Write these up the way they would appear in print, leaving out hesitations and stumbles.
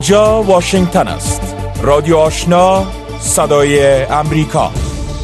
جا واشنگتن است. رادیو آشنا، صدای امریکا.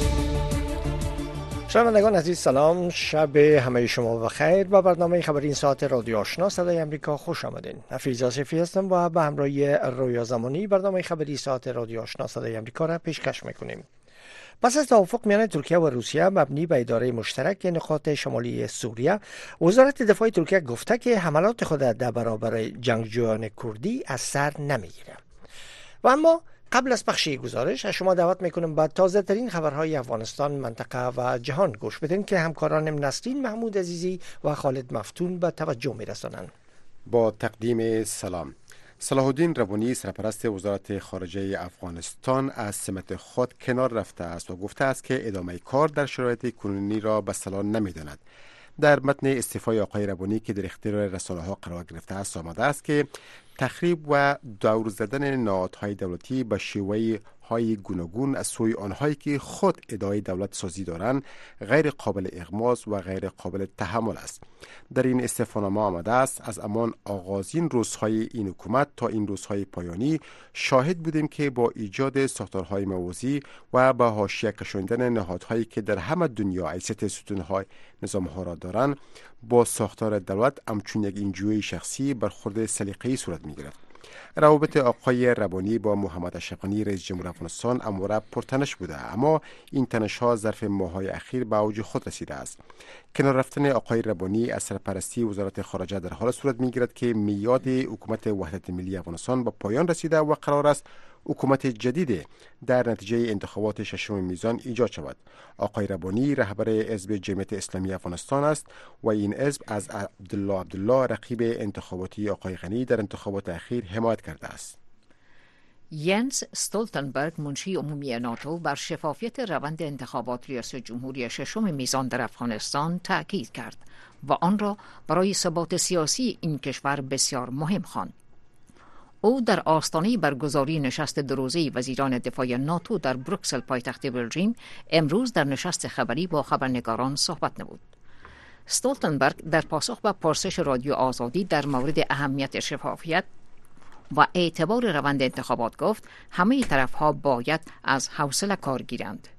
شنوندگان عزیز سلام، شب همه شما بخیر. با برنامه خبری این ساعت رادیو آشنا صدای امریکا خوش آمدین. نفیز آصفی هستم و به همراهی رویا زمانی برنامه خبری ساعت رادیو آشنا صدای امریکا را پیشکش میکنیم. پس از توافق میان ترکیه و روسیه مبنی به اداره مشترک نقاط شمالی سوریه، وزارت دفاع ترکیه گفته که حملات خود در برابر جنگجویان کردی از سر نمیگیره. و اما قبل از پخش گزارش از شما دعوت میکنم با تازه ترین خبرهای افغانستان، منطقه و جهان گوش بدین که همکارانم نسرین محمود عزیزی و خالد مفتون به توجه میرسانند. با تقدیم سلام. صلاح الدین ربانی سرپرست وزارت خارجه افغانستان از سمت خود کنار رفته است و گفته است که ادامه کار در شرایط کنونی را به صلاح نمی‌داند. در متن استعفای آقای ربانی که در اختیار رسانه‌ها قرار گرفته است آمده است که تخریب و دور زدن نهادهای دولتی به شیوه های گوناگون از سوی آنهایی که خود ادعای دولت سازی دارند غیر قابل اغماض و غیر قابل تحمل است. در این استعفانامه آمده است از همان آغازین روزهای این حکومت تا این روزهای پایانی شاهد بودیم که با ایجاد ساختارهای موازی و با حاشیه کشاندن نهادهایی که در همه دنیا حیثیت ستونهای نظامها را دارند با ساختار دولت همچون یک انجوی شخصی برخورد سلیقه‌ای صورت می‌گیرد. روابط آقای ربانی با محمد اشرف غنی رئیس جمهور افغانستان امروز پرتنش بوده، اما این تنش‌ها ظرف ماه‌های اخیر به اوج خود رسیده است. کنار رفتن آقای ربانی از سرپرستی وزارت خارجه در حال صورت می‌گیرد که میاد حکومت وحدت ملی افغانستان به پایان رسیده و قرار است حکومت جدید در نتیجه انتخابات 6 میزان ایجاد شود. آقای ربانی رهبر حزب جمعیت اسلامی افغانستان است و این حزب از عبدالله رقیب انتخاباتی آقای غنی در انتخابات اخیر حمایت کرده است. ینس استولتنبرگ منشی عمومی ناتو بر شفافیت روند انتخابات ریاست جمهوری 6 میزان در افغانستان تأکید کرد و آن را برای ثبات سیاسی این کشور بسیار مهم خواند. او در آستانه برگزاری نشست دوروزه وزیران دفاع ناتو در بروکسل پایتخت بلژیم امروز در نشست خبری با خبرنگاران صحبت نمود. استولتنبرگ در پاسخ به پرسش رادیو آزادی در مورد اهمیت شفافیت و اعتبار روند انتخابات گفت همه طرف‌ها باید از حوصله کار گیرند.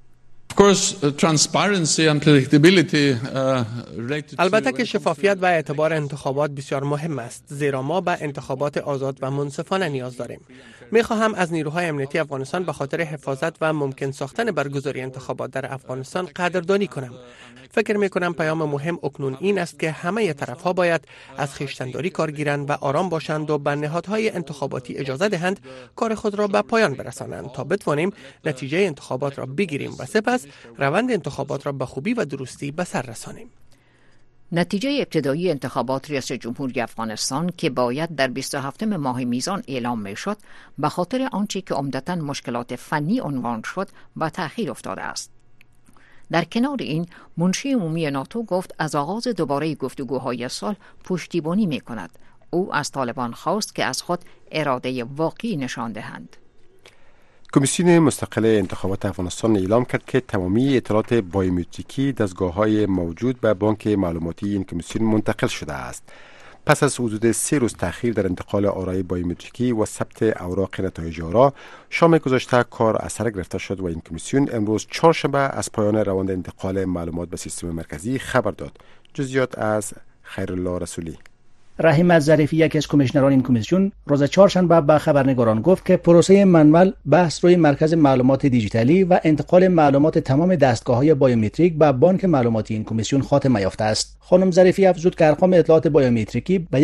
البته که شفافیت و اعتبار انتخابات بسیار مهم است، زیرا ما به انتخابات آزاد و منصفانه نیاز داریم. می‌خواهم از نیروهای امنیتی افغانستان به خاطر حفاظت و ممکن ساختن برگزاری انتخابات در افغانستان قدردانی کنم. فکر می‌کنم پیام مهم اکنون این است که همه طرف‌ها باید از خویشتن‌داری کار گیرند و آرام باشند و به نهادهای انتخاباتی اجازه دهند کار خود را به پایان برسانند تا بتوانیم نتیجه انتخابات را بگیریم و سپس روند انتخابات را به خوبی و درستی به سر رسانیم. نتیجه ابتدایی انتخابات ریاست جمهوری افغانستان که باید در 27 ماه میزان اعلام میشد به خاطر آنچه که عمدتاً مشکلات فنی عنوان شد به تأخیر افتاده است. در کنار این منشی عمومی ناتو گفت از آغاز دوباره گفتگوهای صلح پشتیبانی می‌کند. او از طالبان خواست که از خود اراده واقعی نشان دهند. کمیسیون مستقل انتخابات افغانستان اعلام کرد که تمامی اطلاعات بایومتریکی دستگاه‌های موجود به بانک معلوماتی این کمیسیون منتقل شده است. پس از حدود 3 روز تأخیر در انتقال آرای بایومتریکی و ثبت اوراق نتایج آرا، شام گذشته کار از سر گرفته شد و این کمیسیون امروز چهارشنبه از پایان روند انتقال معلومات به سیستم مرکزی خبر داد. جزئیات از خیرالله رسولی. رحیم ظریفی یکی از کمیشنران این کمیسیون روز چهارشنبه به خبرنگاران گفت که پروسه منول بحث روی مرکز معلومات دیجیتالی و انتقال معلومات تمام دستگاه‌های بایومتریک به بانک معلوماتی این کمیسیون خاتمه یافته است. خانم ظریفی افزود که ارقام اطلاعات بایومتریکی به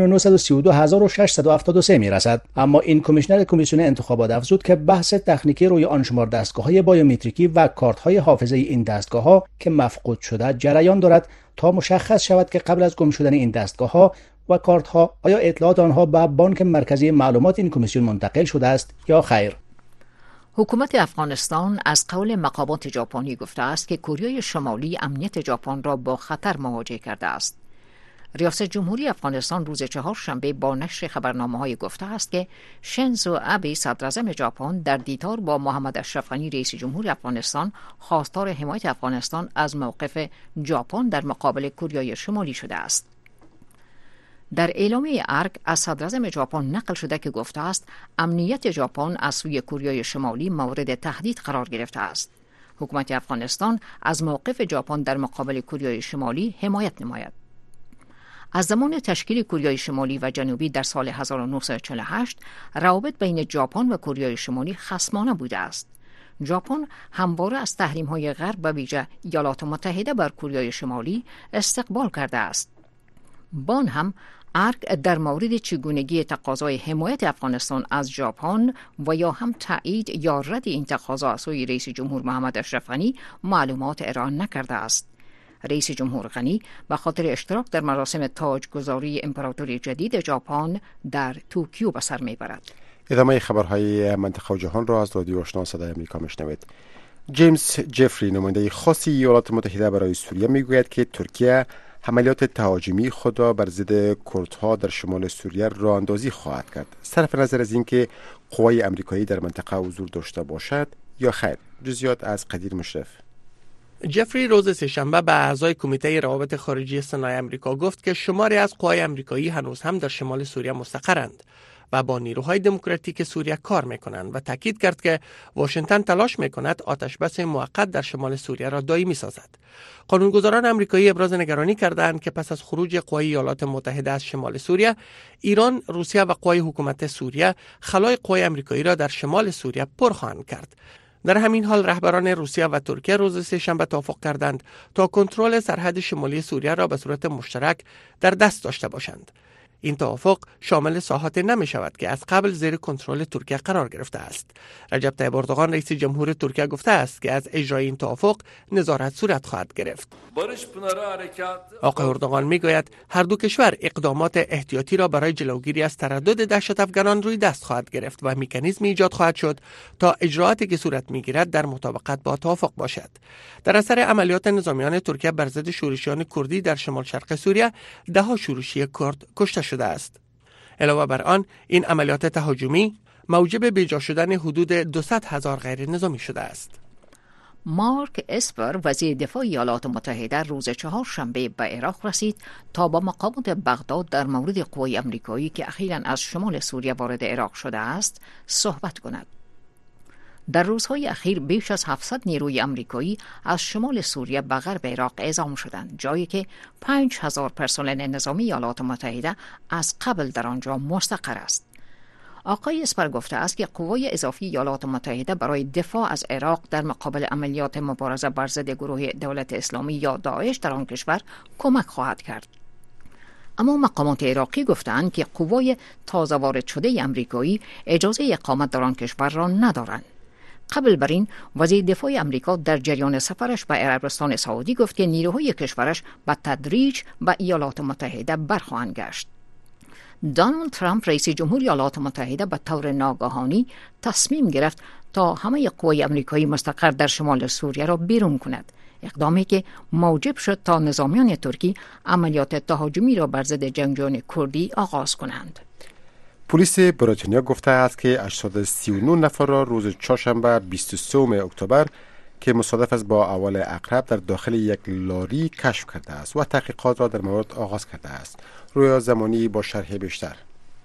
1,932,673 میرسد، اما این کمیشنر کمیسیون انتخابات افزود که بحث تکنیکی روی آن شمار دستگاه‌های بایومتریکی و کارت‌های حافظه این دستگاه‌ها که مفقود شده جریان دارد تا مشخص شود که قبل از گم شدن این دستگاه‌ها و کارت ها آیا اطلاعات آنها به بانک مرکزی معلومات این کمیسیون منتقل شده است یا خیر. حکومت افغانستان از قول مقامات ژاپنی گفته است که کره شمالی امنیت ژاپن را با خطر مواجه کرده است. ریاست جمهوری افغانستان روز چهارشنبه با نشر خبرنامه‌های گفته است که شینزو آبه صدراعظم ژاپن در دیدار با محمد اشرف غنی رئیس جمهور افغانستان خواستار حمایت افغانستان از موقف ژاپن در مقابل کره شمالی شده است. در اعلامیه ارگ از صدراعظم ژاپن نقل شده که گفته است امنیت ژاپن از سوی کره شمالی مورد تهدید قرار گرفته است. حکومت افغانستان از موقف ژاپن در مقابل کره شمالی حمایت نماید. از زمان تشکیل کره شمالی و جنوبی در سال 1948 روابط بین ژاپن و کره شمالی خصمانه بوده است. ژاپن همواره از تحریم‌های غرب و ویژه ایالات متحده بر کره شمالی استقبال کرده است. بان هم ارگ در مورد چگونگی تقاضای حمایت افغانستان از ژاپن و یا هم تایید یا رد این تقاضا از سوی رئیس جمهور محمد اشرف غنی معلومات ارائه نکرده است. رئیس جمهور غنی به خاطر اشتراک در مراسم تاجگذاری امپراتوری جدید ژاپن در توکیو به سر میبرد. ادامه خبرهای منطقه و جهان را از رادیو آشنا صدای آمریکا میشنوید. جیمز جفری نماینده خاص ایالات متحده برای سوریه میگوید که ترکیه عملیات تهاجمی خود را بر ضد کردها در شمال سوریه راه اندازی خواهد کرد، صرف نظر از اینکه قوای آمریکایی در منطقه حضور داشته باشد یا خیر. جزئیات از قدیر مشرف. جفری روز سه‌شنبه به اعضای کمیته روابط خارجی سنای آمریکا گفت که شماری از قوای آمریکایی هنوز هم در شمال سوریه مستقرند و با نیروهای دموکراتیک سوریه کار میکنند و تاکید کرد که واشنگتن تلاش میکند آتشبس موقت در شمال سوریه را دائمی سازد. قانونگذاران آمریکایی ابراز نگرانی کردند که پس از خروج قوای ایالات متحده از شمال سوریه، ایران، روسیه و قوای حکومت سوریه خلای قوای آمریکایی را در شمال سوریه پر خواهند کرد. در همین حال رهبران روسیه و ترکیه روز سه‌شنبه توافق کردند تا کنترل سرحد شمالی سوریه را به صورت مشترک در دست داشته باشند. این توافق شامل ساحات نمی شود که از قبل زیر کنترل ترکیه قرار گرفته است. رجب طیب اردوغان رئیس جمهور ترکیه گفته است که از اجرای این توافق نظارت صورت خواهد گرفت. آقای اردوغان میگوید هر دو کشور اقدامات احتیاطی را برای جلوگیری از تردد دهشت افغانان روی دست خواهد گرفت و مکانیزمی ایجاد خواهد شد تا اجرااتی که صورت میگیرد در مطابقت با توافق باشد. در اثر عملیات نظامیان ترکیه بر ضد شورشیان کردی در شمال شرق سوریه ده‌ها شورشی کرد کشته شده است. علاوه بر آن، این عملیات تهاجمی موجب بیجا شدن حدود 200,000 غیر نظامی شده است. مارک اسپر وزیر دفاع ایالات متحده روز چهارشنبه به عراق رسید تا با مقامات بغداد در مورد قوای آمریکایی که اخیراً از شمال سوریه وارد عراق شده است صحبت کند. در روزهای اخیر بیش از 700 نیروی آمریکایی از شمال سوریه به غرب عراق اعزام شدند، جایی که 5,000 پرسنل نظامی ایالات متحده از قبل در آنجا مستقر است. آقای اسپر گفته است که قوای اضافی ایالات متحده برای دفاع از عراق در مقابل عملیات مبارزه بر ضد گروه دولت اسلامی یا داعش در آن کشور کمک خواهد کرد. اما مقامات عراقی گفتند که قوای تازه وارد شده آمریکایی اجازه اقامت در آن کشور را ندارند. قبل بر این وزیر دفاع آمریکا در جریان سفرش به عربستان سعودی گفت که نیروهای کشورش به تدریج به ایالات متحده برخواهند گشت. دونالد ترامپ رئیس جمهور ایالات متحده به طور ناگهانی تصمیم گرفت تا همه قوای آمریکایی مستقر در شمال سوریه را بیرون کند، اقدامی که موجب شد تا نظامیان ترکی عملیات تهاجمی را بر ضد جنگجویان کردی آغاز کنند. پلیس بریتانیا گفته است که 839 نفر را روز چهارشنبه 23 اکتبر که مصادف است با اول عقرب در داخل یک لاری کشف کرده است و تحقیقات را در مورد آغاز کرده است. رویا زمانی با شرح بیشتر.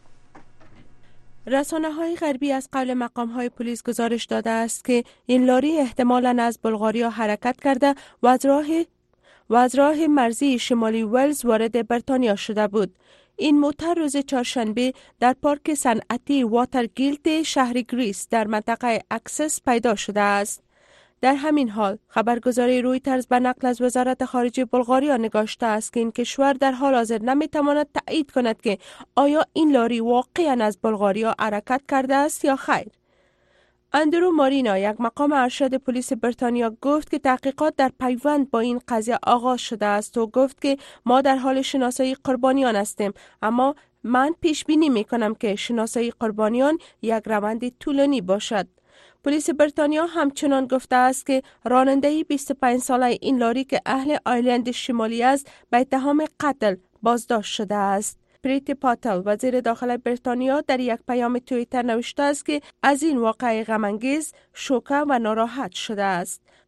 رسانه‌های غربی از قول مقام‌های پلیس گزارش داده است که این لاری احتمالاً از بلغاریا حرکت کرده و از راه مرزی شمالی ولز وارد بریتانیا شده بود. این موتر روز چهارشنبه در پارک صنعتی واترگیلت شهر گریس در منطقه اکسس پیدا شده است. در همین حال خبرگزاری رویترز به نقل از وزارت خارجه بلغاریا نگاشته است که این کشور در حال حاضر نمیتواند تایید کند که آیا این لاری واقعاً از بلغاریا حرکت کرده است یا خیر. اندرو مارینا، یک مقام ارشد پلیس بریتانیا، گفت که تحقیقات در پیوند با این قضیه آغاز شده است و گفت که ما در حال شناسایی قربانیان هستیم، اما من پیش بینی می کنم که شناسایی قربانیان یک روند طولانی باشد. پلیس بریتانیا همچنان گفته است که راننده 25 ساله این لاری که اهل آیرلند شمالی است به اتهام قتل بازداشت شده است. پریتی پاتل، وزیر داخلی بریتانیا، در یک پیام توییتر نوشته است که از این واقعه غم‌انگیز شوکه و ناراحت شده است.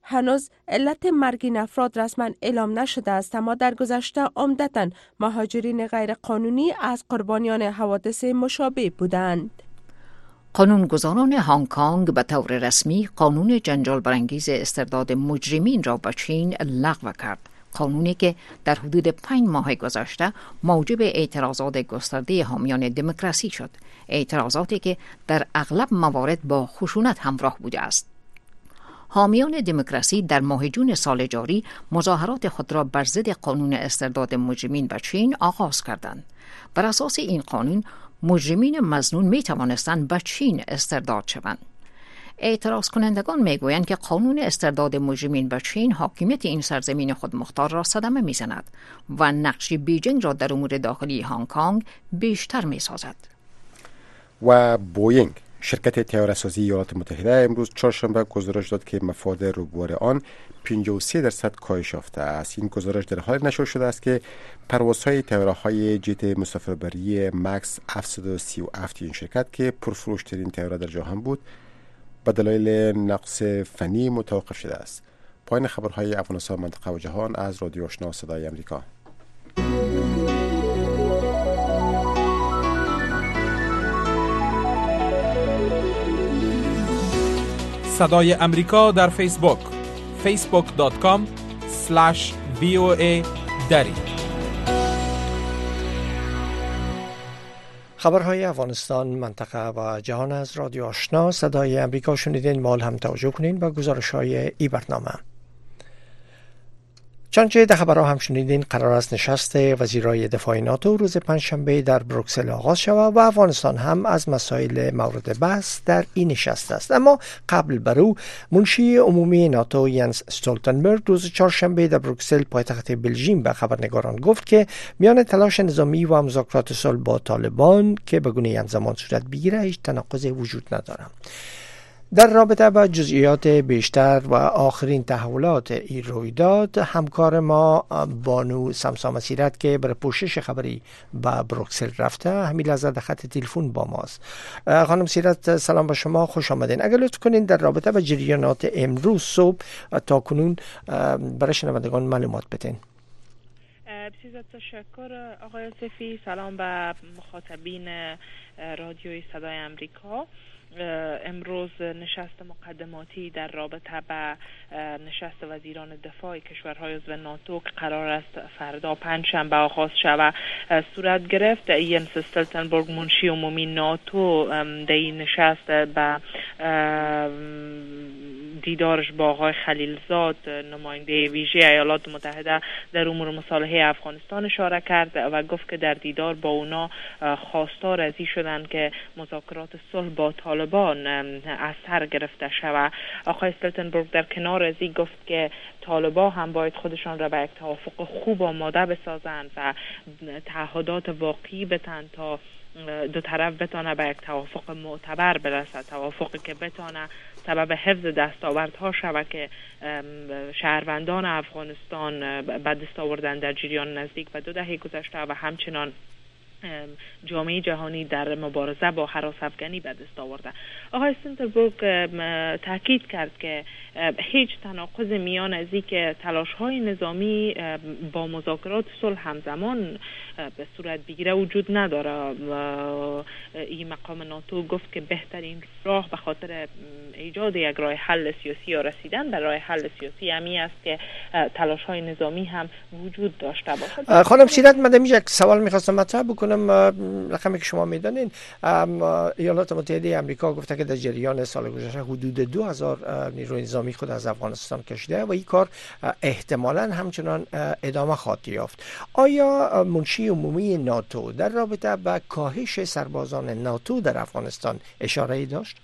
هنوز علت مرگ این افراد رسما اعلام نشده است، اما در گذشته عمدتاً مهاجرین غیر قانونی از قربانیان حوادث مشابه بودند. قانونگذاران هنگ کنگ به طور رسمی قانون جنجال برانگیز استرداد مجرمین را به چین لغو کرد. قانونی که در حدود 5 ماه گذشته موجب اعتراضات گسترده حامیان دموکراسی شد. اعتراضاتی که در اغلب موارد با خشونت همراه بوده است. حامیان دموکراسی در ماه جون سال جاری مظاهرات خود را بر ضد قانون استرداد مجرمین به چین آغاز کردند. بر اساس این قانون مجرمین مظنون می توانستند به چین استرداد شوند. اعتراض کنندگان می گویند که قانون استرداد مجرمین به چین حاکمیت این سرزمین خودمختار را صدمه می زند و نقش بیجینگ را در امور داخلی هنگ کنگ بیشتر می سازد. و بوینگ شرکت طیاره‌سازی ایالات متحده امروز چهارشنبه گزارش داد که مفاد روبوار آن 53% کاهش یافته است. این گزارش در حال نشر شده است که پروازهای طیاره‌های جت مسافربری مکس 737 این شرکت که پرفروش‌ترین طیاره در جهان بود به دلایل نقص فنی متوقف شده است. پایان خبرهای افغانستان، منطقه و جهان از رادیو آشنا صدای آمریکا. صدای امریکا در فیسبوک facebook.com/VOA دری. خبرهای افغانستان، منطقه و جهان از رادیو آشنا صدای امریکا شنیدین. مال هم توجه کنین با گزارش‌های این برنامه. چنانچه در خبرها هم شنیدین، قرار است نشست وزیرای دفاع ناتو روز پنجشنبه در بروکسل آغاز شود و افغانستان هم از مسائل مورد بحث در این نشست است. اما قبل بر او منشی عمومی ناتو ینس استولتنبرگ روز چهارشنبه در بروکسل پایتخت بلژیم به خبرنگاران گفت که میان تلاش نظامی و مذاکرات صلح با طالبان که به گونه همزمان صورت بگیره هیچ تناقض وجود ندارد. در رابطه با جزئیات بیشتر و آخرین تحولات این رویداد، همکار ما بانو سمسام سیرت که برای پوشش خبری به بروکسل رفته همین لحظه در خط تلفن با ماست. خانم سیرت، سلام به شما، خوش آمدین. اگر لطف کنین در رابطه با جریانات امروز صبح تا کنون برای شنوندگان معلومات بدین. بسیار تشکر آقای صفی. سلام به مخاطبین رادیوی صدای امریکا. امروز نشست مقدماتی در رابطه به نشست وزیران دفاع کشورهای عضو ناتو که قرار است فردا پنجشنبه آغاز شود صورت گرفت. ینس استولتنبرگ منشی عمومی ناتو در این نشست به دیدارش با آقای خلیلزاد نماینده ویژه ایالات متحده در امور مصالحه افغانستان اشاره کرد و گفت که در دیدار با اونا خواستار از این شدن که مذاکرات صلح با طالبان از سر گرفته شود. آقای استولتنبرگ در کنار از این گفت که طالبان هم باید خودشان را به یک توافق خوب آماده بسازند و تعهدات واقعی بتن تا دو طرف بتانه به یک توافق معتبر برسد، توافقی که بتانه سبب حفظ دستاوردها شود که شهروندان افغانستان به دست آوردن در جریان نزدیک و 2 دهه گذشته و همچنان جامعه جهانی در مبارزه با هراس افغانی به دست آورده. آقای استولتنبرگ تاکید کرد که هیچ تناقض میان از اینکه تلاش‌های نظامی با مذاکرات صلح همزمان به صورت بگیره وجود نداره. این مقام ناتو گفت که بهترین راه به خاطر ایجاد یک راه حل سیاسی یا رسیدن به راه حل سیاسی همی است که تلاش‌های نظامی هم وجود داشته باشد. خانم سیرت، من یک سوال می‌خواستم مطرح بکنم. رقمی که شما میدانین، ایالات متحده آمریکا گفته که در جریان سال گذشته حدود 2000 نیروی نظامی خود از افغانستان کشیده و این کار احتمالاً همچنان ادامه خواهد یافت. آیا منشی عمومی ناتو در رابطه با کاهش سربازان ناتو در افغانستان اشاره‌ای داشت؟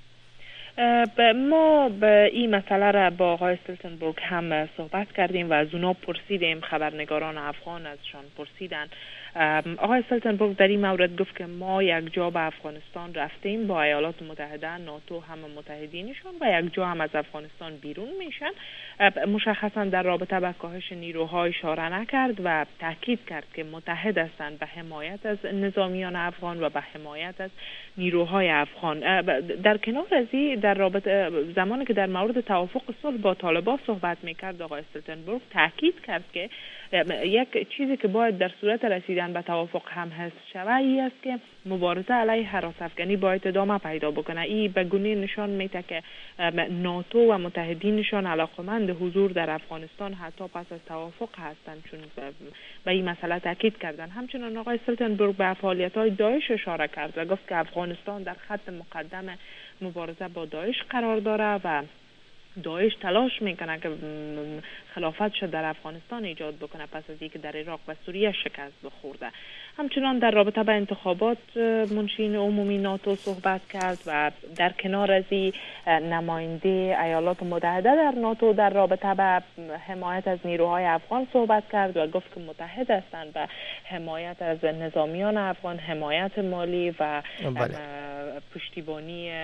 ما به این مسئله را با آقای استولتنبرگ هم صحبت کردیم و از اونا پرسیدیم، خبرنگاران افغان ازشان پرسیدن آقای استولتنبرگ در این مورد گفت که ما یک جا به افغانستان رفتیم با ایالات متحده، ناتو، همه متحدینشون و یک جا هم از افغانستان بیرون میشن. مشخصا در رابطه با کاهش نیروها اشاره نکرد و تاکید کرد که متحد هستند به حمایت از نظامیان افغان و به حمایت از نیروهای افغان. در کنار از این در رابطه زمانی که در مورد توافق صلح با طالبان صحبت میکرد، آقای استولتنبرگ تاکید کرد که یک چیزی که باید در صورت رسیدن به توافق هم حفظ شود این است که مبارزه علیه هراس افغانی باید ادامه پیدا بکنه. این به گونه نشان میده که ناتو و متحدینشان علاقمند حضور در افغانستان حتی پس از توافق هستند، چون به این مسئله تاکید کردن. همچنین آقای استولتنبرگ به فعالیت‌های داعش اشاره کرد و گفت که افغانستان در خط مقدم مبارزه با داعش قرار داره و داعش تلاش میکنه که خلافتش در افغانستان ایجاد بکنه پس از اینکه در عراق و سوریه شکست بخورده. همچنان در رابطه با انتخابات منشین عمومی ناتو صحبت کرد و در کنار از این نماینده ایالات متحده در ناتو در رابطه با حمایت از نیروهای افغان صحبت کرد و گفت که متحد هستند به حمایت از نظامیان افغان، حمایت مالی و پشتیبانی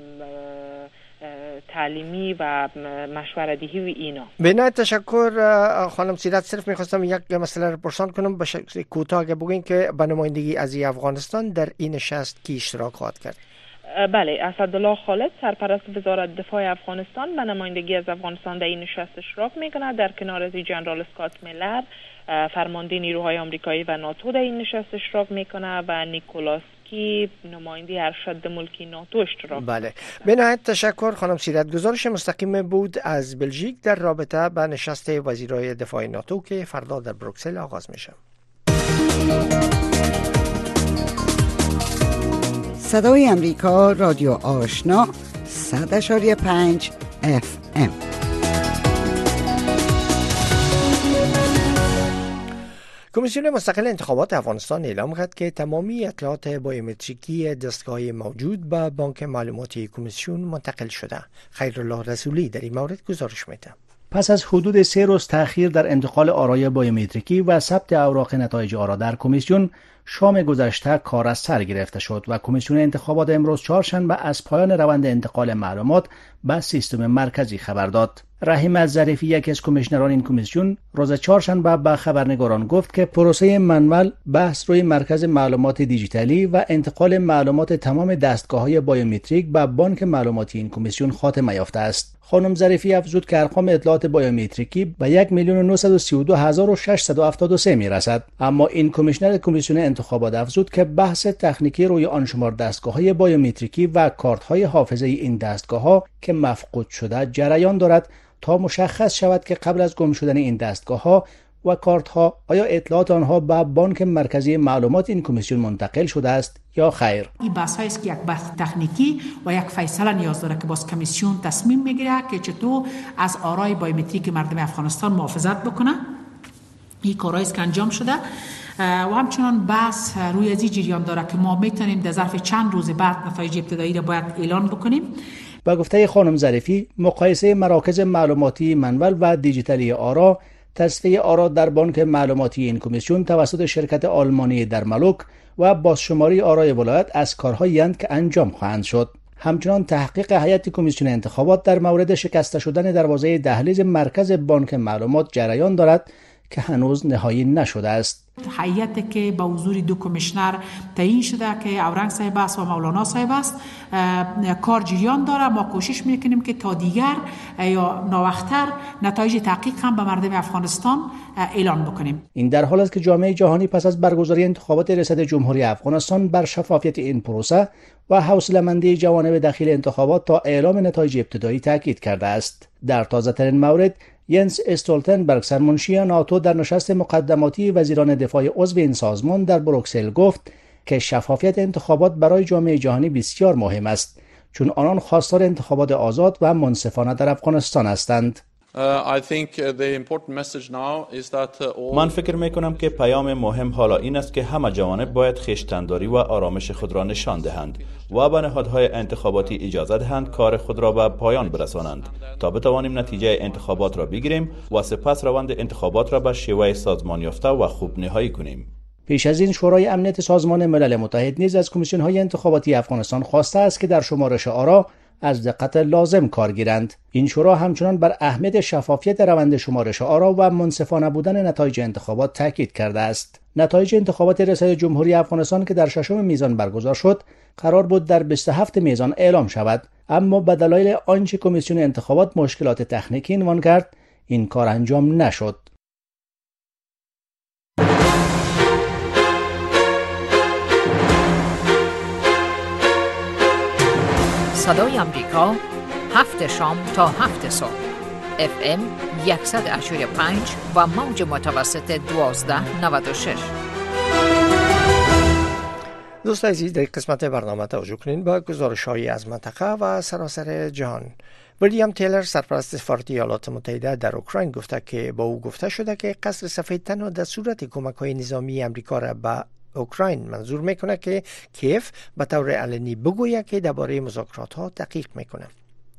تعلیمی و مشورت دهی و اینا. به نهایت تشکر خانم سیرت. صرف میخواستم یک مسئله رو پرسان کنم به شکل کوتاه که بگین که به نمایندگی از افغانستان در این نشست کی اشتراک خواهد کرد؟ بله، اسدالله خالد سرپرست وزارت دفاع افغانستان به نمایندگی از افغانستان در این نشست اشتراک میکنه. در کنار از جنرال اسکات میلر فرمانده نیروهای آمریکایی و ناتو در این نشست اشتراک میکنه و نیکولاس کی نماینده ارشد ملکی ناتو اشتراک. بله، به نهایت تشکر خانم سیرت. گزارش مستقیم بود از بلژیک در رابطه با نشست وزیرای دفاع ناتو که فردا در بروکسل آغاز میشه. صدای امریکا، رادیو آشنا، 100.5 FM. کمیسیون مستقل انتخابات افغانستان اعلام کرد که تمامی اطلاعات بایومتریکی دستگاه موجود به بانک معلوماتی کمیسیون منتقل شده. خیرالله رسولی در این مورد گزارش میده. پس از حدود 3 روز تأخیر در انتقال آرای بایومتریکی و ثبت اوراق نتایج آرا در کمیسیون، شام گذشته کار از سر گرفته شد و کمیسیون انتخابات امروز چهارشنبه از پایان روند انتقال معلومات به سیستم مرکزی خبر داد. رحیم ظریفی، یکی از کمیشنران این کمیسیون، روز چهارشنبه به خبرنگاران گفت که پروسه منول بحث روی مرکز معلومات دیجیتالی و انتقال معلومات تمام دستگاه‌های بایومتریک به بانک معلوماتی این کمیسیون خاتمه یافته است. خانم ظریفی افزود که ارقام اطلاعات بایومتریکی به 1,932,673 میرسد. اما این کمیشنر کمیسیون انتخابات افزود که بحث تکنیکی روی آن شمار دستگاه‌های بایومتریکی و کارت‌های حافظه این دستگاه‌ها که مفقود شده جریان دارد تا مشخص شود که قبل از گم شدن این دستگاه‌ها و کارت‌ها آیا اطلاعات آنها به بانک مرکزی معلومات این کمیسیون منتقل شده است یا خیر. این بحث است که یک بحث تکنیکی و یک فیصله نیاز داره که باز کمیسیون تصمیم میگیره که چطور از آرای بایومتریک مردم افغانستان محافظت بکنه. این کارهایی است که انجام شده و همچنان بحث روی از این جریان داره که ما میتونیم در ظرف چند روز بعد نتایج ابتدایی را باید اعلان بکنیم. با گفته خانم ظریفی، مقایسه مراکز معلوماتی منول و دیجیتالی آرا، تصفیه آرا در بانک معلوماتی این کمیسیون توسط شرکت آلمانی در ملوک و بازشماری آرای ولایت از کارهایی اند که انجام خواهند شد. همچنان تحقیق هیئت کمیسیون انتخابات در مورد شکسته شدن دروازه دهلیز مرکز بانک معلومات جریان دارد که هنوز نهایی نشده است. هیئتی که با حضور 2 کمیشنر تعیین شده که اورنگ صاحب است و مولانا صاحب است کار جریان داره. ما کوشش میکنیم که تا دیگر یا ناوقتر نتایج تحقیق هم به مردم افغانستان اعلان بکنیم. این در حال است که جامعه جهانی پس از برگزاری انتخابات ریاست جمهوری افغانستان بر شفافیت این پروسه و حوصله‌مندی جوانب داخل انتخابات تا اعلام نتایج ابتدایی تاکید کرده است. در تازه‌ترین مورد، ینس استولتنبرگ سرمنشی ناتو در نشست مقدماتی وزیران دفاع عضو این سازمان در بروکسل گفت که شفافیت انتخابات برای جامعه جهانی بسیار مهم است، چون آنان خواستار انتخابات آزاد و منصفانه در افغانستان هستند. من فکر میکنم که پیام مهم حالا این است که همه جوانب باید خویشتن‌داری و آرامش خود را نشان دهند و به نهادهای انتخاباتی اجازه دهند کار خود را به پایان برسانند تا بتوانیم نتیجه انتخابات را بگیریم و سپس روند انتخابات را به شیوه سازمان یافته و خوب نهایی کنیم. پیش از این شورای امنیت سازمان ملل متحد نیز از کمیسیون‌های انتخاباتی افغانستان خواسته است که در شمارش آرا از دقت لازم کار گیرند. این شورا همچنان بر اهمیت شفافیت روند شمارش آرا و منصفانه بودن نتایج انتخابات تاکید کرده است. نتایج انتخابات ریاست جمهوری افغانستان که در 6 میزان برگزار شد، قرار بود در 27 میزان اعلام شود، اما به دلایل آنچه کمیسیون انتخابات مشکلات تکنیکی عنوان کرد، این کار انجام نشد. صدای امریکا 7 شام تا 7 صبح FM 100.5 و موج متوسط 1296. دوستان عزیز، در قسمت برنامه توجه کنین با گزارش‌هایی از منطقه و سراسر جهان. ویلیام تیلر، سرپرست سفارت ایالات متحده در اوکراین، گفته که با او گفته شده که قصر سفید تنها در صورت کمک‌های نظامی امریکا را به اوکراین منظور میکنه که کیف به طور علنی بگوید که درباره مذاکرات‌ها تحقیق میکنه.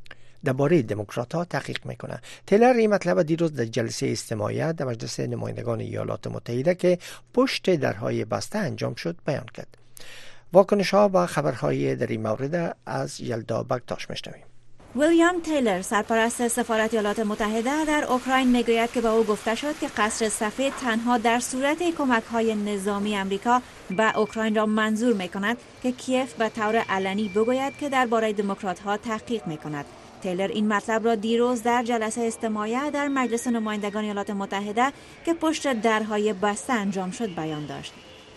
درباره دموکرات‌ها تحقیق میکنه. تیلر این مطلب دیروز در جلسه استماعی در مجلس نمایندگان ایالات متحده که پشت درهای بسته انجام شد بیان کرد. واکنش‌ها و خبرهای در این مورد از یلدا بکتاش میشنویم. ویلیام تیلر، سرپرست سفارت ایالات متحده در اوکراین، میگوید که به او گفته شد که قصر سفید تنها در صورت کمک‌های نظامی امریکا به اوکراین را منظور می‌کند که کیف به طور علنی بگوید که درباره دموکرات‌ها تحقیق می‌کند. تیلر این مطلب را دیروز در جلسه استماعی در مجلس نمایندگان ایالات متحده که پشت درهای بسته انجام شد بیان داشت.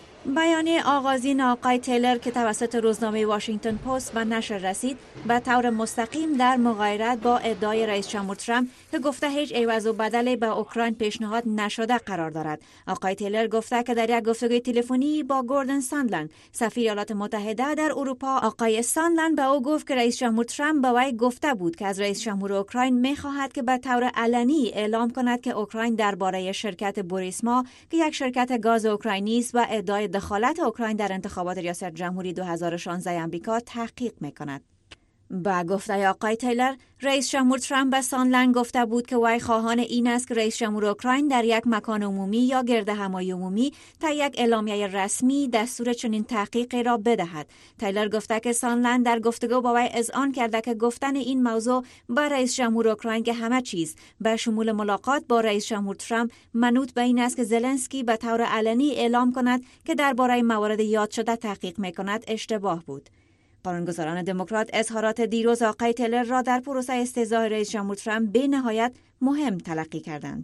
بیانیه آغازین آقای تیلر که توسط روزنامه واشنگتن پست به نشر رسید به طور مستقیم در مغایرت با ادعای رئیس جمهور ترامپ که گفته هیچ عوض و بدلی به اوکراین پیشنهاد نشده قرار دارد. آقای تیلر گفته که در یک گفتگوی تلفنی با گوردن ساندلند، سفیر ایالات متحده در اروپا، آقای ساندلند به او گفت که رئیس جمهور ترامپ به وی گفته بود که از رئیس جمهور اوکراین می‌خواهد که به طور علنی اعلام کند که اوکراین درباره شرکت بوریسما که یک شرکت گاز اوکراینی است و ادعای دخالت اوکراین در انتخابات ریاست جمهوری 2016 امریکا تحقیق می‌کند. با گفته آقای تیلر، رئیس جمهور ترامپ به ساندلند گفته بود که وی خواهان این است که رئیس جمهور اوکراین در یک مکان عمومی یا گردهمایی عمومی تا یک اعلامیه رسمی دستور چنین تحقیقی را بدهد. تیلر گفته که ساندلند در گفتگو با وی اذعان کرده که گفتن این موضوع با رئیس جمهور اوکراین که همه چیز به شمول ملاقات با رئیس جمهور ترامپ منوط به این است که زلنسکی به طور علنی اعلام کند که درباره موارد یاد شده تحقیق می‌کند اشتباه بود. قانونگذاران دموکرات اظهارات دیروز آقای تیلر را در پروسه استعزای رئیس جمهور ترامپ به نهایت مهم تلقی کردند.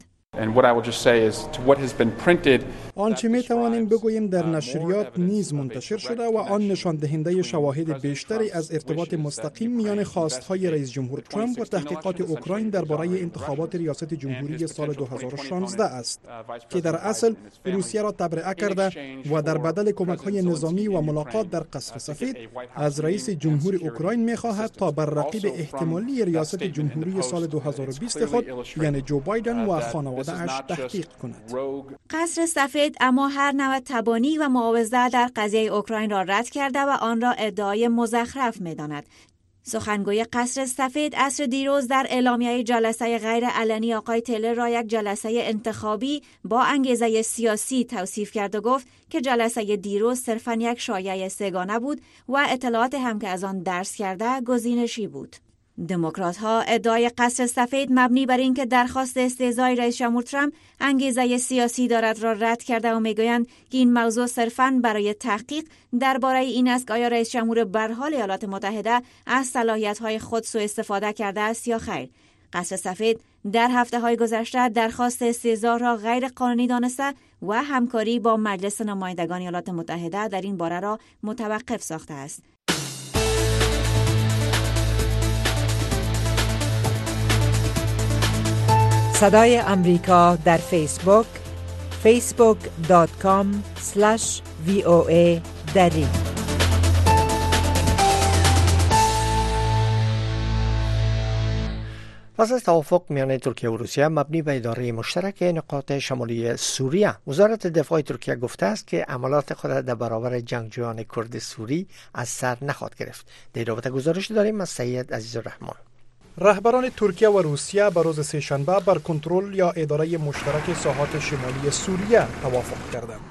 آنچه می توانیم بگوییم در نشریات نیز منتشر شده و آن نشان دهنده شواهد بیشتری از ارتباط مستقیم میان خواستهای رئیس جمهور ترامپ و تحقیقات اوکراین درباره انتخابات ریاست جمهوری سال 2016 است که در اصل روسیه را تبرئه کرده و در بدل کمک‌های نظامی و ملاقات در قصر سفید از رئیس جمهور اوکراین می‌خواهد تا بر رقیب احتمالی ریاست جمهوری سال 2020 خود یعنی جو بایدن و خانواده تحقیق کند. قصر سفید اما هر نوع تبانی و معاوضه در قضیه اوکراین را رد کرده و آن را ادعای مزخرف می‌داند. سخنگوی قصر سفید عصر دیروز در اعلامیه جلسه غیر علنی آقای تیلر را یک جلسه انتخابی با انگیزه سیاسی توصیف کرد و گفت که جلسه دیروز صرفاً یک شایعه سه‌گانه بود و اطلاعات هم که از آن درس کرده گزینشی بود. دموکرات‌ها ادعای قصر سفید مبنی بر اینکه درخواست استعزای رئیس جمهور ترامپ انگیزه سیاسی دارد را رد کرده و میگویند که این موضوع صرفاً برای تحقیق درباره این است که آیا رئیس جمهور به هر حال ایالات متحده از صلاحیت‌های خود سوء استفاده کرده است یا خیر. قصر سفید در هفته‌های گذشته درخواست استعزا را غیر قانونی دانسته و همکاری با مجلس نمایندگان ایالات متحده در این باره را متوقف ساخته است. صدای امریکا در فیسبوک facebook.com/VOA دری. پس از توافق میان ترکیه و روسیه مبنی به اداره مشترک نقاط شمالی سوریه، وزارت دفاع ترکیه گفته است که عملات خود در برابر جنگجویان کرد سوری از سر نخواهد گرفت. در رابطه گزارش داریم از سید عزیزالرحمن. رهبران ترکیه و روسیه به روز سه‌شنبه بر کنترل یا اداره مشترک ساحات شمالی سوریه توافق کردند.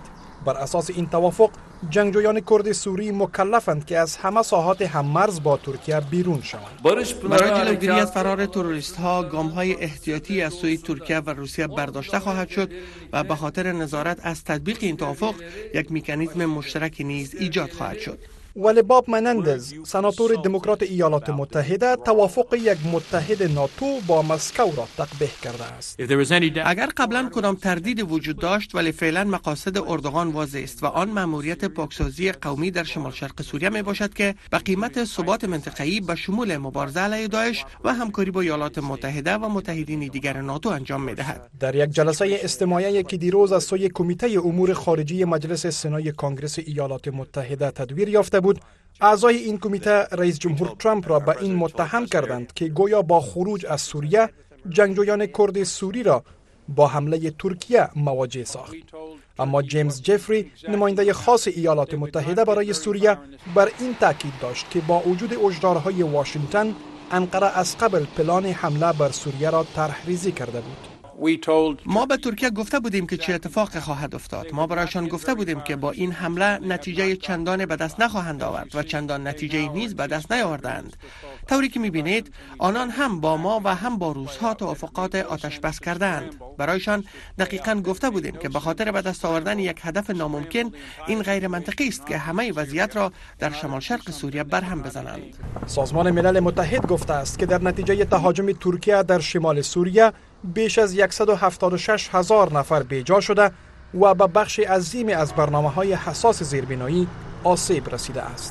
بر اساس این توافق جنگجویان کرد سوری مکلفند که از همه ساحات هممرز با ترکیه بیرون شوند. برای جلوگیری از فرار تروریست ها گام های احتیاطی از سوی ترکیه و روسیه برداشته خواهد شد و به خاطر نظارت از تطبیق این توافق یک مکانیزم مشترک نیز ایجاد خواهد شد. ولی باب منندز، سناتور دموکرات ایالات متحده، توافق یک متحد ناتو با مسکو را تقبیح کرده است. اگر قبلا کدام تردید وجود داشت ولی فعلا مقاصد اردوغان واضح است و آن مأموریت پاکسازی قومی در شمال شرق سوریه می باشد که به قیمت ثبات منطقه‌ای به شمول مبارزه علیه داعش و همکاری با ایالات متحده و متحدین دیگر ناتو انجام می دهد. در یک جلسه استماعی که دیروز از سوی کمیته امور خارجی مجلس سنای کنگره ایالات متحده تدویر یافته بود، اعضای این کمیته رئیس جمهور ترامپ را به این متهم کردند که گویا با خروج از سوریه جنگجویان کرد سوری را با حمله ترکیه مواجه ساخت. اما جیمز جفری، نماینده خاص ایالات متحده برای سوریه، بر این تاکید داشت که با وجود هشدارهای واشنگتن، انقره از قبل پلان حمله بر سوریه را طرحریزی کرده بود. ما به ترکیه گفته بودیم که چه اتفاقی خواهد افتاد. ما برایشان گفته بودیم که با این حمله نتیجه چندان به دست نخواهند آورد و چندان نتیجه نیز به دست نیاوردند. طوری که می‌بینید آنان هم با ما و هم با روس‌ها توافقات آتش بس کردند. برایشان دقیقاً گفته بودیم که به خاطر به دست آوردن یک هدف ناممکن این غیر منطقی است که همه وضعیت را در شمال شرق سوریه برهم بزنند. سازمان ملل متحد گفته است که در نتیجه تهاجم ترکیه در شمال سوریه بیش از 176,000 نفر بیجا شده و به بخش عظیمی از برنامه‌های حساس زیربنایی آسیب رسیده است.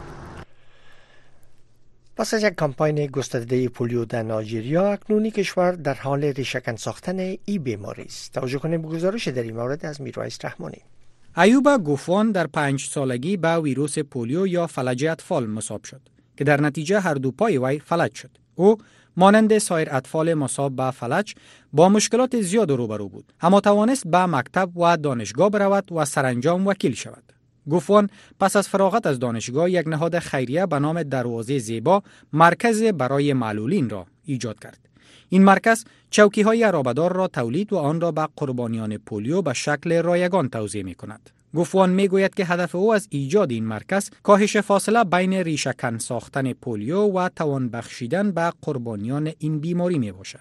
پس از یک کمپاین گسترده پولیو در نایجریا، اکنون کشور در حال ریشه‌کن ساختن این بیماری است. توجه کنیم به گزارش در این مورد از میرویس رحمانی. ایوب گوفوان در 5 سالگی با ویروس پولیو یا فلج اطفال مصاب شد که در نتیجه هر دو پای وی فلج شد. او مانند سایر اطفال مصاب به فلج با مشکلات زیاد روبرو بود، اما توانست به مکتب و دانشگاه برود و سرانجام وکیل شود. گوفوان پس از فراغت از دانشگاه یک نهاد خیریه به نام دروازه زیبا مرکز برای معلولین را ایجاد کرد. این مرکز چوکی‌های عرابه‌دار را تولید و آن را به قربانیان پولیو به شکل رایگان توزیع می‌کند. گوفوان میگوید که هدف او از ایجاد این مرکز کاهش فاصله بین ریشه‌کن ساختن پولیو و توان بخشیدن به قربانیان این بیماری می باشد.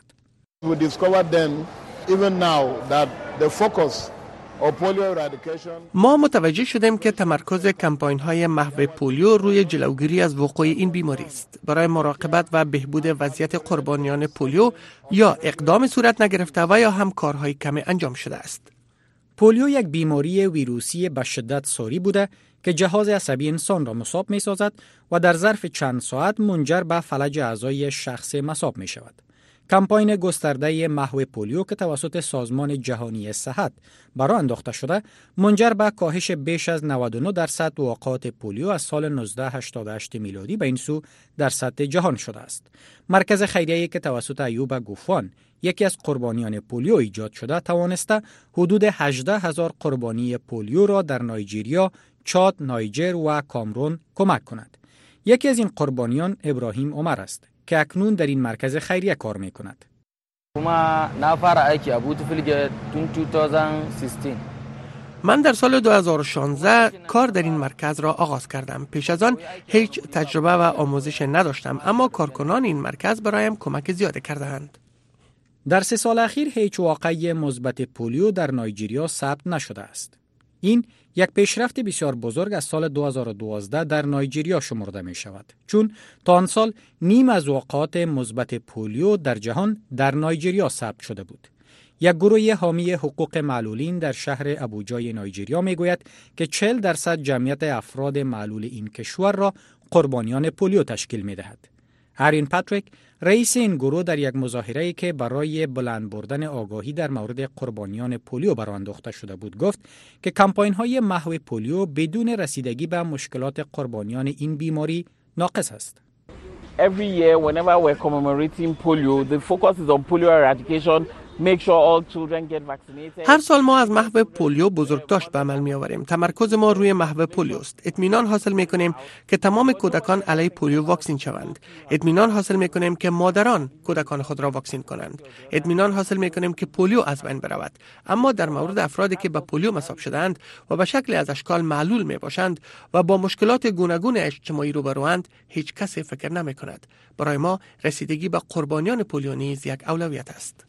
ما متوجه شدیم که تمرکز کمپاین‌های محو پولیو روی جلوگیری از وقوع این بیماری است. برای مراقبت و بهبود وضعیت قربانیان پولیو یا اقدام صورت نگرفته و یا هم کارهای کمی انجام شده است. پولیو یک بیماری ویروسی به شدت ساری بوده که جهاز عصبی انسان را مصاب می سازد و در ظرف چند ساعت منجر به فلج اعضای شخص مصاب می شود. کمپاین گسترده محو پولیو که توسط سازمان جهانی صحت برآورد انداخته شده منجر به کاهش بیش از 99% وقایع پولیو از سال 1988 میلادی به این سو در سطح جهان شده است. مرکز خیریه‌ای که توسط ایوب گوفوان یکی از قربانیان پولیو ایجاد شده توانسته حدود 18,000 قربانی پولیو را در نایجریا، چاد، نایجر و کامرون کمک کند. یکی از این قربانیان ابراهیم عمر است که اکنون در این مرکز خیریه کار می کند. من در سال 2016 کار در این مرکز را آغاز کردم. پیش از آن هیچ تجربه و آموزش نداشتم، اما کارکنان این مرکز برایم کمک زیاد کردند. در 3 سال اخیر هیچ واقعه مثبت پولیو در نایجریا ثبت نشده است. این یک پیشرفت بسیار بزرگ از سال 2012 در نایجریا شمرده می شود، چون تا آن سال نیم از واقعات مثبت پولیو در جهان در نایجریا ثبت شده بود. یک گروه حامی حقوق معلولین در شهر ابوجای نایجریا می گوید که 40% جمعیت افراد معلول این کشور را قربانیان پولیو تشکیل می دهد. هارین پاتریک، رئیس این گروه، در یک مظاهره‌ای که برای بلند بردن آگاهی در مورد قربانیان پولیو برآورد انداخته شده بود گفت که کمپاین‌های محو پولیو بدون رسیدگی به مشکلات قربانیان این بیماری ناقص است. Every year whenever we're commemorating polio, the focus is on polio eradication هر سال ما از محو پولیو بزرگداشت به عمل می آوریم. تمرکز ما روی محو پولیو است. اطمینان حاصل می کنیم که تمام کودکان علیه پولیو واکسین شوند. اطمینان حاصل می کنیم که مادران کودکان خود را واکسین کنند. اطمینان حاصل می کنیم که پولیو از بین برود. اما در مورد افرادی که به پولیو مصاب شدند و به شکل از اشکال معلول می باشند و با مشکلات گوناگون اجتماعی روبروند، هیچ کسی فکر نمی کند. برای ما رسیدگی به قربانیان پولیو نیز یک اولویت است.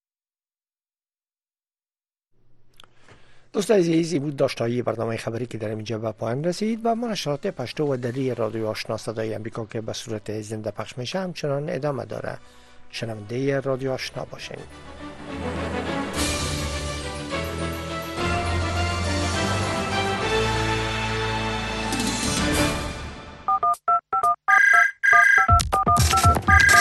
دوستان عزیزی بود داشتایی برنامه خبری که در اینجا به پایان رسید و ما نشرات پشتو و دری رادیو آشنا صدای امریکا که به صورت زنده پخش میشه همچنان ادامه داره. شنونده رادیو آشنا باشین.